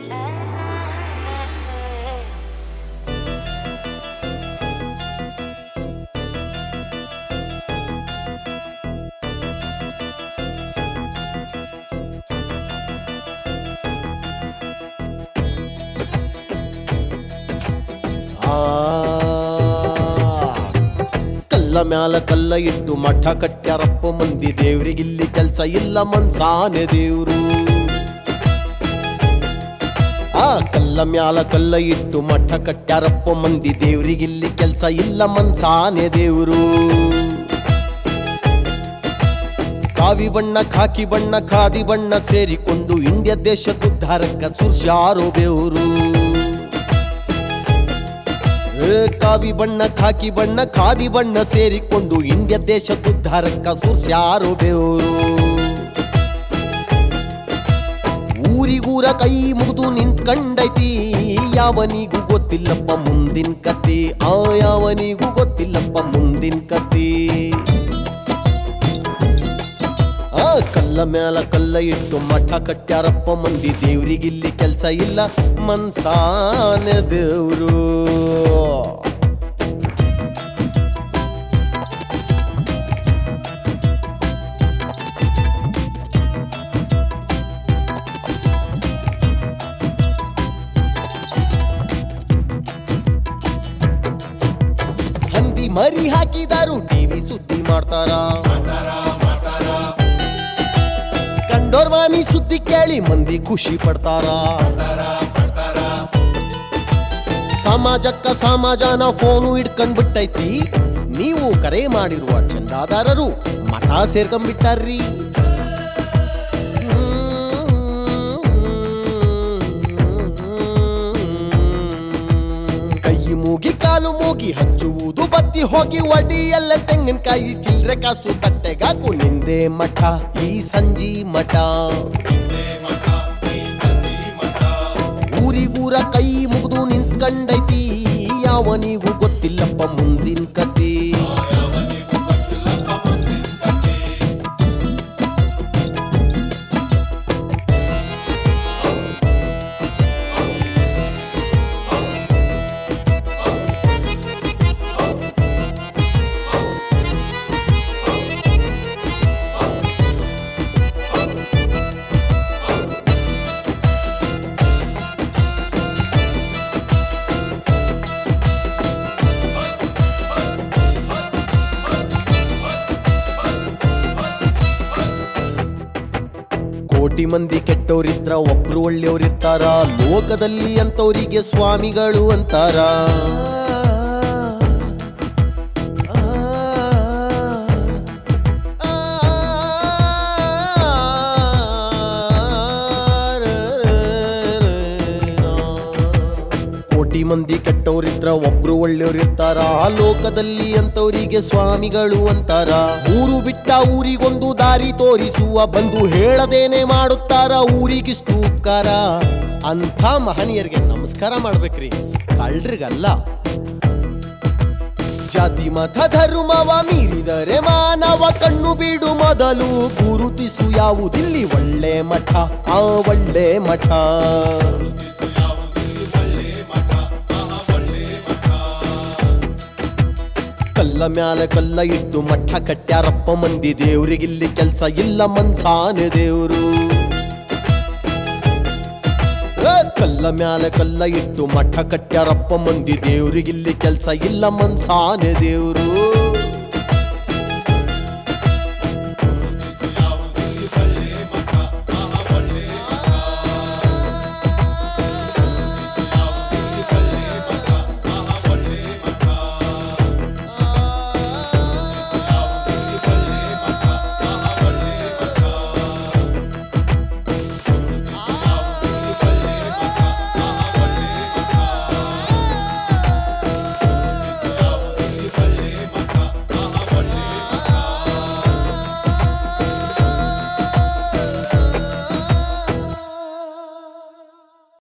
ಕಲ್ಲ ಮ್ಯಾಲ ಕಲ್ಲ ಇಟ್ಟು ಮಠ ಕಟ್ಟ್ಯಾರಪ್ಪ ಮಂದಿ ದೇವ್ರಿಗಿಲ್ಲಿ ಕೆಲ್ಸ ಇಲ್ಲ ಮನ್ಸಾನೆ ದೇವ್ರು. ಕಲ್ಲ ಮ್ಯಾಲ ಕಲ್ಲ ಇಟ್ಟು ಮಠ ಕಟ್ಟ್ಯಾರಪ್ಪ ಮಂದಿ ದೇವ್ರಿಗಿಲ್ಲಿ ಕೆಲ್ಸ ಇಲ್ಲ ಮನ್ಸಾನೆ ದೇವ್ರು. ಕಾವಿ ಬಣ್ಣ ಖಾಕಿ ಬಣ್ಣ ಖಾದಿ ಬಣ್ಣ ಸೇರಿಕೊಂಡು ಇಂಡಿಯಾ ದೇಶದುದ್ಧಾರಕ್ಕ ಸುರ್ಸ್ಯಾರೋ ಬೆವರು. ಕಾವಿ ಬಣ್ಣ ಖಾಕಿ ಬಣ್ಣ ಖಾದಿ ಬಣ್ಣ ಸೇರಿಕೊಂಡು ಇಂಡಿಯಾ ದೇಶದುದ್ಧಾರಕ್ಕ ಸುರ್ಸ್ಯಾರೋ ಬೆವರು. ಊರಿಗೂರ ಕೈ ಮುಗಿದು ನಿಂತ್ಕಂಡೈತಿ, ಯಾವನಿಗೂ ಗೊತ್ತಿಲ್ಲಪ್ಪ ಮುಂದಿನ ಕತೆ, ಯಾವನಿಗೂ ಗೊತ್ತಿಲ್ಲಪ್ಪ ಮುಂದಿನ ಕತೆ. ಕಲ್ಲ ಮ್ಯಾಲ ಕಲ್ಲ ಇಟ್ಟು ಮಠ ಕಟ್ಟ್ಯಾರಪ್ಪ ಮಂದಿ ದೇವ್ರಿಗಿಲ್ಲಿ ಕೆಲ್ಸ ಇಲ್ಲ ಮನ್ಸಾನೆ ದೇವ್ರು. ಹಂದಿ ಮರಿ ಹಾಕಿದಾರು ಟಿವಿ ಸುದ್ದಿ ಮಾಡ್ತಾರ, ಕಂಡೋರ್ವಾನಿ ಸುದ್ದಿ ಕೇಳಿ ಮಂದಿ ಖುಷಿ ಪಡ್ತಾರ. ಸಮಾಜಕ್ಕ ಸಮಾಜನ ಫೋನು ಹಿಡ್ಕೊಂಡ್ಬಿಟ್ಟೈತಿ, ನೀವು ಕರೆ ಮಾಡಿರುವ ಚಂದಾದಾರರು ಮಠ ಸೇರ್ಕೊಂಡ್ಬಿಟ್ಟಾರ್ರಿ. ಕೈ ಮೂಗಿ ಕಾಲು ಮೂಗಿ ಹಚ್ಚುವುದು ಬತ್ತಿ ಹೋಗಿ ಒಡಿಯಲ್ಲ ತೆಂಗಿನಕಾಯಿ ಚಿಲ್ರೆ ಕಾಸು ತಟ್ಟೆಗಾಕು ನಿಂದೆ ಮಠ ಈ ಸಂಜಿ ಮಠ. ಊರಿಗೂರ ಕೈ ಮುಗಿದು ನಿಂತ್ಕಂಡೈತಿ, ಯಾವನಿಗೂ ಗೊತ್ತಿಲ್ಲಪ್ಪ ಮುಂದಿನ ಕತೆ. ಕೋಟಿ ಮಂದಿ ಕೆಟ್ಟೋರಿದ್ರ ಒಬ್ರು ಒಳ್ಳೆಯವ್ರಿರ್ತಾರ, ಲೋಕದಲ್ಲಿ ಅಂತವರಿಗೆ ಸ್ವಾಮಿಗಳು ಅಂತಾರ. ಕೋಟಿ ಮಂದಿ ಕೆಟ್ಟವರಿದ್ರ ಒಬ್ರು ಒಳ್ಳೆಯವ್ರಿರ್ತಾರ, ಲೋಕದಲ್ಲಿ ಅಂತವರಿಗೆ ಸ್ವಾಮಿಗಳು ಅಂತಾರ. ಊರು ಬಿಟ್ಟ ಊರಿಗೊಂದು ದಾರಿ ತೋರಿಸುವ ಬಂದು ಹೇಳದೇನೆ ಮಾಡುತ್ತಾರ ಊರಿಗಿಷ್ಟು ಉಪಕಾರ. ಅಂಥ ಮಹನೀಯರಿಗೆ ನಮಸ್ಕಾರ ಮಾಡ್ಬೇಕ್ರಿ, ಕಳ್ರಿಗಲ್ಲ. ಜಾತಿ ಮತ ಧರ್ಮವ ಮೀರಿದರೆ ಮಾನವ ಕಣ್ಣು ಬಿಡು ಮೊದಲು, ಗುರುತಿಸು ಯಾವುದಿಲ್ಲಿ ಒಳ್ಳೆ ಮಠ ಒಳ್ಳೆ ಮಠ. ಕಲ್ಲ ಮ್ಯಾಲ ಕಲ್ಲ ಇಟ್ಟು ಮಠ ಕಟ್ಟ್ಯಾರಪ್ಪ ಮಂದಿ ದೇವ್ರಿಗಿಲ್ಲಿ ಕೆಲ್ಸ ಇಲ್ಲ ಮನ್ಸಾನೆ ದೇವ್ರು. ಕಲ್ಲ ಮ್ಯಾಲ ಕಲ್ಲ ಇಟ್ಟು ಮಠ ಕಟ್ಟ್ಯಾರಪ್ಪ ಮಂದಿ ದೇವ್ರಿಗಿಲ್ಲಿ ಕೆಲ್ಸ ಇಲ್ಲ ಮನ್ಸಾನೆ ದೇವ್ರು.